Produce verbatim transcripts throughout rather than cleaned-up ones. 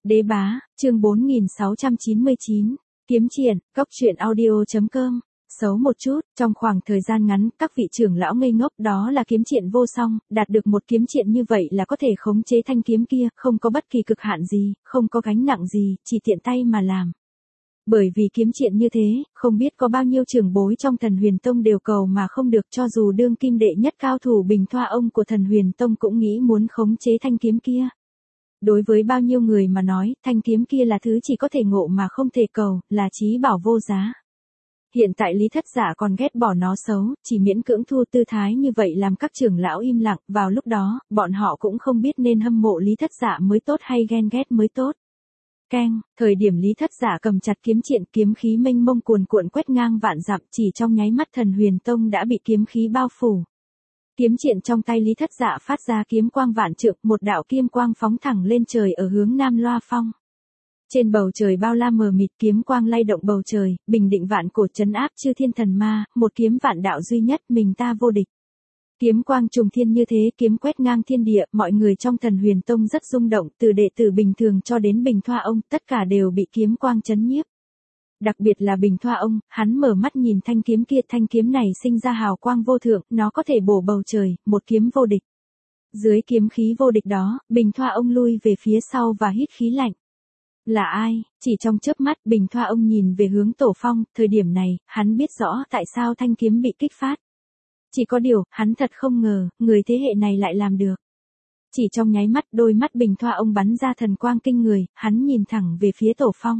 Đế bá, chương bốn nghìn sáu trăm chín mươi chín, kiếm triển, góc truyện audio.com. Xấu một chút, trong khoảng thời gian ngắn, các vị trưởng lão ngây ngốc, đó là kiếm triển vô song, đạt được một kiếm triển như vậy là có thể khống chế thanh kiếm kia, không có bất kỳ cực hạn gì, không có gánh nặng gì, chỉ tiện tay mà làm. Bởi vì kiếm triển như thế, không biết có bao nhiêu trưởng bối trong Thần Huyền Tông đều cầu mà không được, cho dù đương kim đệ nhất cao thủ Bình Thoa ông của Thần Huyền Tông cũng nghĩ muốn khống chế thanh kiếm kia. Đối với bao nhiêu người mà nói, thanh kiếm kia là thứ chỉ có thể ngộ mà không thể cầu, là chí bảo vô giá. Hiện tại Lý Thất Dạ còn ghét bỏ nó xấu, chỉ miễn cưỡng thu tư thái như vậy làm các trưởng lão im lặng, vào lúc đó, bọn họ cũng không biết nên hâm mộ Lý Thất Dạ mới tốt hay ghen ghét mới tốt. Keng, thời điểm Lý Thất Dạ cầm chặt kiếm triển, kiếm khí mênh mông cuồn cuộn quét ngang vạn dặm, chỉ trong nháy mắt Thần Huyền Tông đã bị kiếm khí bao phủ. Kiếm triển trong tay Lý Thất Dạ phát ra kiếm quang vạn trượng, một đạo kim quang phóng thẳng lên trời ở hướng Nam Loa Phong. Trên bầu trời bao la mờ mịt, kiếm quang lay động bầu trời, bình định vạn cổ, trấn áp chư thiên thần ma, một kiếm vạn đạo duy nhất, mình ta vô địch. Kiếm quang trùng thiên như thế, kiếm quét ngang thiên địa, mọi người trong Thần Huyền Tông rất rung động, từ đệ tử bình thường cho đến Bình Thoa ông, tất cả đều bị kiếm quang chấn nhiếp. Đặc biệt là Bình Thoa ông, hắn mở mắt nhìn thanh kiếm kia, thanh kiếm này sinh ra hào quang vô thượng, nó có thể bổ bầu trời, một kiếm vô địch. Dưới kiếm khí vô địch đó, Bình Thoa ông lui về phía sau và hít khí lạnh. Là ai? Chỉ trong chớp mắt, Bình Thoa ông nhìn về hướng Tổ Phong, thời điểm này, hắn biết rõ tại sao thanh kiếm bị kích phát. Chỉ có điều, hắn thật không ngờ, người thế hệ này lại làm được. Chỉ trong nháy mắt, đôi mắt Bình Thoa ông bắn ra thần quang kinh người, hắn nhìn thẳng về phía Tổ Phong.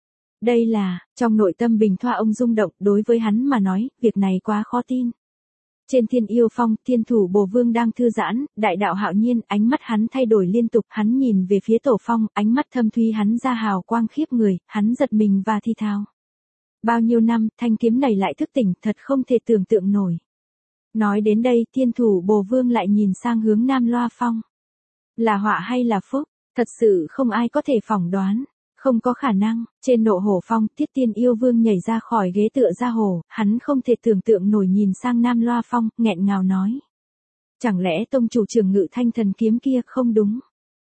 Đây là, trong nội tâm Bình Thoa ông rung động, đối với hắn mà nói, việc này quá khó tin. Trên Thiên Yêu Phong, Thiên Thủ Bồ Vương đang thư giãn, đại đạo hạo nhiên, ánh mắt hắn thay đổi liên tục, hắn nhìn về phía Tổ Phong, ánh mắt thâm thúy hắn ra hào quang khiếp người, hắn giật mình và thi thào. Bao nhiêu năm, thanh kiếm này lại thức tỉnh, thật không thể tưởng tượng nổi. Nói đến đây, Thiên Thủ Bồ Vương lại nhìn sang hướng Nam Loa Phong. Là họa hay là phúc, thật sự không ai có thể phỏng đoán. Không có khả năng, trên Nộ Hổ Phong, Thiết Tiên Yêu Vương nhảy ra khỏi ghế tựa ra hồ, hắn không thể tưởng tượng nổi nhìn sang Nam Loa Phong, nghẹn ngào nói. Chẳng lẽ tông chủ Trường Ngự Thanh Thần kiếm kia không đúng?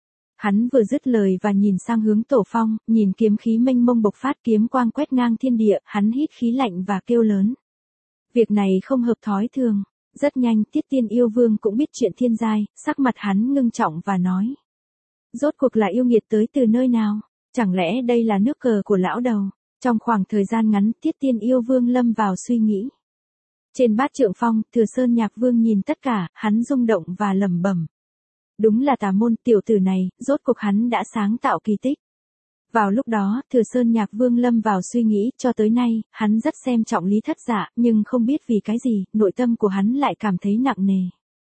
Hắn vừa dứt lời và nhìn sang hướng Tổ Phong, nhìn kiếm khí mênh mông bộc phát, kiếm quang quét ngang thiên địa, hắn hít khí lạnh và kêu lớn. Việc này không hợp thói thường. Rất nhanh, Thiết Tiên Yêu Vương cũng biết chuyện thiên giai, sắc mặt hắn ngưng trọng và nói. Rốt cuộc là yêu nghiệt tới từ nơi nào? Chẳng lẽ đây là nước cờ của lão đầu? Trong khoảng thời gian ngắn, Thiết Tiên Yêu Vương lâm vào suy nghĩ. Trên Bát Trượng Phong, Thừa Sơn Nhạc Vương nhìn tất cả, hắn rung động và lẩm bẩm. Đúng là tà môn, tiểu tử này, rốt cuộc hắn đã sáng tạo kỳ tích. Vào lúc đó, Thừa Sơn Nhạc Vương lâm vào suy nghĩ, cho tới nay, hắn rất xem trọng Lý Thất Dạ, nhưng không biết vì cái gì, nội tâm của hắn lại cảm thấy nặng nề.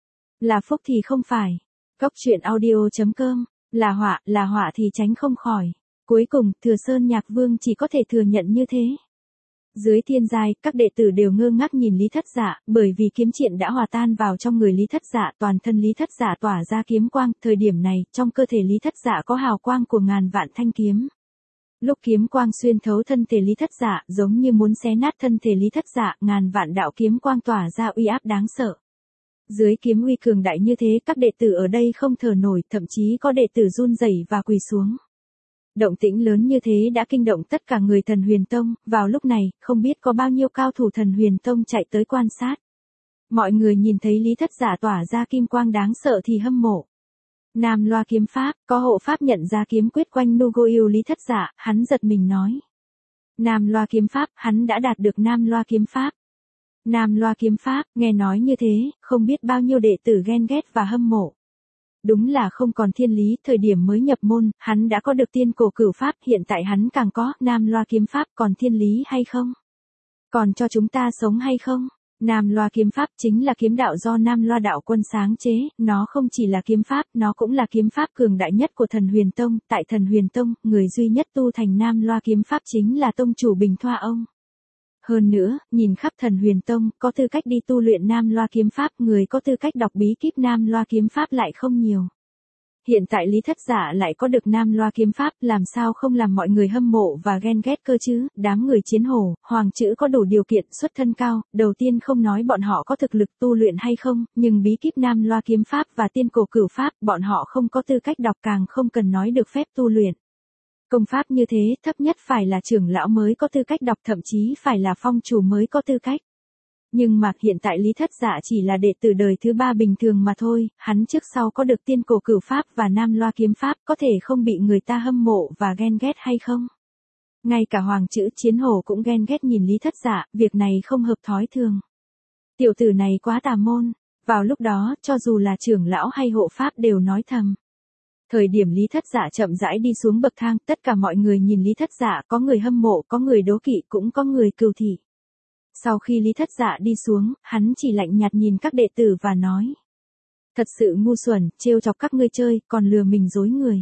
Là phúc thì không phải. Góc truyện audio.com, là họa, là họa thì tránh không khỏi. Cuối cùng, Thừa Sơn Nhạc Vương chỉ có thể thừa nhận như thế. Dưới thiên giai, các đệ tử đều ngơ ngác nhìn Lý Thất Dạ, bởi vì kiếm triển đã hòa tan vào trong người Lý Thất Dạ, toàn thân Lý Thất Dạ tỏa ra kiếm quang, thời điểm này, trong cơ thể Lý Thất Dạ có hào quang của ngàn vạn thanh kiếm. Lúc kiếm quang xuyên thấu thân thể Lý Thất Dạ, giống như muốn xé nát thân thể Lý Thất Dạ, ngàn vạn đạo kiếm quang tỏa ra uy áp đáng sợ. Dưới kiếm uy cường đại như thế, các đệ tử ở đây không thở nổi, thậm chí có đệ tử run rẩy và quỳ xuống. Động tĩnh lớn như thế đã kinh động tất cả người Thần Huyền Tông, vào lúc này, không biết có bao nhiêu cao thủ Thần Huyền Tông chạy tới quan sát. Mọi người nhìn thấy Lý Thất Dạ tỏa ra kim quang đáng sợ thì hâm mộ. Nam Loa kiếm pháp, có hộ pháp nhận ra kiếm quyết quanh Nugo yêu Lý Thất Dạ, hắn giật mình nói. Nam Loa kiếm pháp, hắn đã đạt được Nam Loa kiếm pháp. Nam Loa kiếm pháp, nghe nói như thế, không biết bao nhiêu đệ tử ghen ghét và hâm mộ. Đúng là không còn thiên lý, thời điểm mới nhập môn, hắn đã có được tiên cổ cửu pháp, hiện tại hắn càng có, Nam Loa kiếm pháp, còn thiên lý hay không? Còn cho chúng ta sống hay không? Nam Loa kiếm pháp chính là kiếm đạo do Nam Loa đạo quân sáng chế, nó không chỉ là kiếm pháp, nó cũng là kiếm pháp cường đại nhất của Thần Huyền Tông, tại Thần Huyền Tông, người duy nhất tu thành Nam Loa kiếm pháp chính là tông chủ Bình Thoa ông. Hơn nữa, nhìn khắp Thần Huyền Tông, có tư cách đi tu luyện Nam Loa kiếm pháp, người có tư cách đọc bí kíp Nam Loa kiếm pháp lại không nhiều. Hiện tại Lý Thất Dạ lại có được Nam Loa kiếm pháp, làm sao không làm mọi người hâm mộ và ghen ghét cơ chứ? Đám người Chiến Hổ, Hoàng Chữ có đủ điều kiện, xuất thân cao, đầu tiên không nói bọn họ có thực lực tu luyện hay không, nhưng bí kíp Nam Loa kiếm pháp và tiên cổ cửu pháp, bọn họ không có tư cách đọc, càng không cần nói được phép tu luyện. Công pháp như thế, thấp nhất phải là trưởng lão mới có tư cách đọc, thậm chí phải là phong chủ mới có tư cách. Nhưng mà hiện tại Lý Thất Dạ chỉ là đệ tử đời thứ ba bình thường mà thôi, hắn trước sau có được tiên cổ cửu pháp và nam loa kiếm pháp, có thể không bị người ta hâm mộ và ghen ghét hay không? Ngay cả Hoàng Chữ Chiến Hổ cũng ghen ghét nhìn Lý Thất Dạ, việc này không hợp thói thường. Tiểu tử này quá tà môn, vào lúc đó, cho dù là trưởng lão hay hộ pháp đều nói thầm. Thời điểm Lý Thất Dạ chậm rãi đi xuống bậc thang, tất cả mọi người nhìn Lý Thất Dạ, có người hâm mộ, có người đố kỵ, cũng có người cừu thị. Sau khi Lý Thất Dạ đi xuống, hắn chỉ lạnh nhạt nhìn các đệ tử và nói. Thật sự ngu xuẩn, trêu chọc các ngươi chơi, còn lừa mình dối người.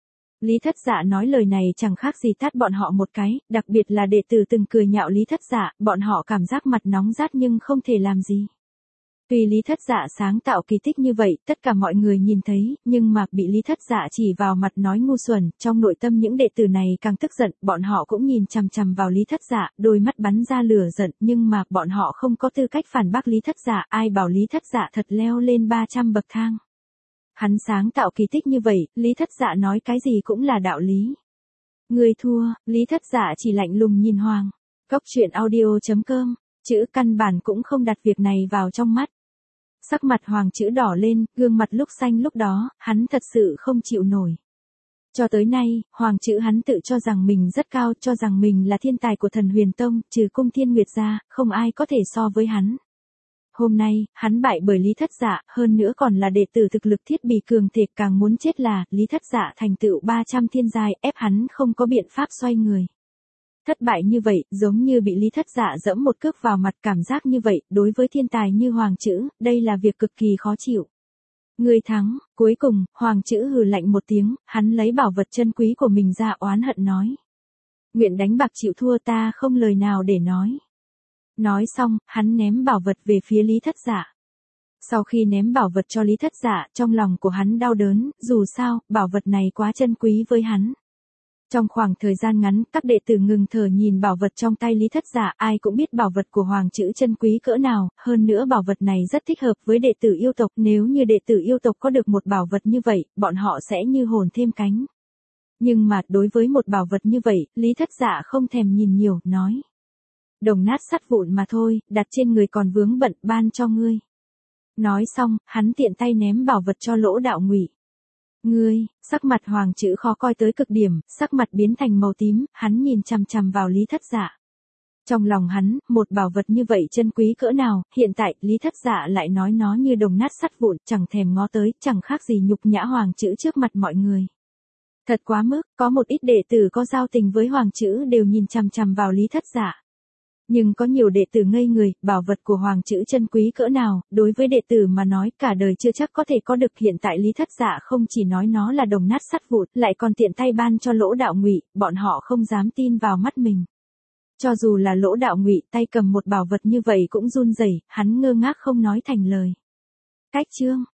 Lý Thất Dạ nói lời này chẳng khác gì tát bọn họ một cái, đặc biệt là đệ tử từng cười nhạo Lý Thất Dạ, bọn họ cảm giác mặt nóng rát nhưng không thể làm gì. Tuy Lý Thất Dạ sáng tạo kỳ tích như vậy, tất cả mọi người nhìn thấy, nhưng mà bị Lý Thất Dạ chỉ vào mặt nói ngu xuẩn, trong nội tâm những đệ tử này càng tức giận, bọn họ cũng nhìn chằm chằm vào Lý Thất Dạ, đôi mắt bắn ra lửa giận, nhưng mà bọn họ không có tư cách phản bác Lý Thất Dạ, ai bảo Lý Thất Dạ thật leo lên ba trăm bậc thang. Hắn sáng tạo kỳ tích như vậy, Lý Thất Dạ nói cái gì cũng là đạo lý. Người thua, Lý Thất Dạ chỉ lạnh lùng nhìn Hoàng. Góc truyện audio chấm com, chữ căn bản cũng không đặt việc này vào trong mắt. Sắc mặt Hoàng Chữ đỏ lên, gương mặt lúc xanh lúc đó, hắn thật sự không chịu nổi. Cho tới nay, Hoàng Chữ hắn tự cho rằng mình rất cao, cho rằng mình là thiên tài của thần Huyền Tông, trừ Cung Thiên Nguyệt ra, không ai có thể so với hắn. Hôm nay, hắn bại bởi Lý Thất Dạ, hơn nữa còn là đệ tử thực lực thiết bị cường thể, càng muốn chết là, Lý Thất Dạ thành tựu ba trăm thiên giai, ép hắn không có biện pháp xoay người. Thất bại như vậy, giống như bị Lý Thất Dạ dẫm một cước vào mặt, cảm giác như vậy, đối với thiên tài như Hoàng Chữ, đây là việc cực kỳ khó chịu. Người thắng, cuối cùng, Hoàng Chữ hừ lạnh một tiếng, hắn lấy bảo vật chân quý của mình ra oán hận nói. Nguyện đánh bạc chịu thua, ta không lời nào để nói. Nói xong, hắn ném bảo vật về phía Lý Thất Dạ. Sau khi ném bảo vật cho Lý Thất Dạ, trong lòng của hắn đau đớn, dù sao, bảo vật này quá chân quý với hắn. Trong khoảng thời gian ngắn, các đệ tử ngừng thở nhìn bảo vật trong tay Lý Thất Dạ, ai cũng biết bảo vật của Hoàng Chữ chân quý cỡ nào, hơn nữa bảo vật này rất thích hợp với đệ tử yêu tộc, nếu như đệ tử yêu tộc có được một bảo vật như vậy, bọn họ sẽ như hồn thêm cánh. Nhưng mà, đối với một bảo vật như vậy, Lý Thất Dạ không thèm nhìn nhiều, nói. Đồng nát sắt vụn mà thôi, đặt trên người còn vướng bận, ban cho ngươi. Nói xong, hắn tiện tay ném bảo vật cho Lỗ Đạo Ngụy. Ngươi, sắc mặt Hoàng Chữ khó coi tới cực điểm, sắc mặt biến thành màu tím, hắn nhìn chằm chằm vào Lý Thất Dạ. Trong lòng hắn, một bảo vật như vậy chân quý cỡ nào, hiện tại, Lý Thất Dạ lại nói nó như đồng nát sắt vụn, chẳng thèm ngó tới, chẳng khác gì nhục nhã Hoàng Chữ trước mặt mọi người. Thật quá mức, có một ít đệ tử có giao tình với Hoàng Chữ đều nhìn chằm chằm vào Lý Thất Dạ. Nhưng có nhiều đệ tử ngây người, bảo vật của Hoàng Chữ chân quý cỡ nào, đối với đệ tử mà nói cả đời chưa chắc có thể có được, hiện tại Lý Thất Dạ không chỉ nói nó là đồng nát sắt vụn, lại còn tiện tay ban cho Lỗ Đạo Ngụy, bọn họ không dám tin vào mắt mình. Cho dù là Lỗ Đạo Ngụy tay cầm một bảo vật như vậy cũng run rẩy, hắn ngơ ngác không nói thành lời. Cách chương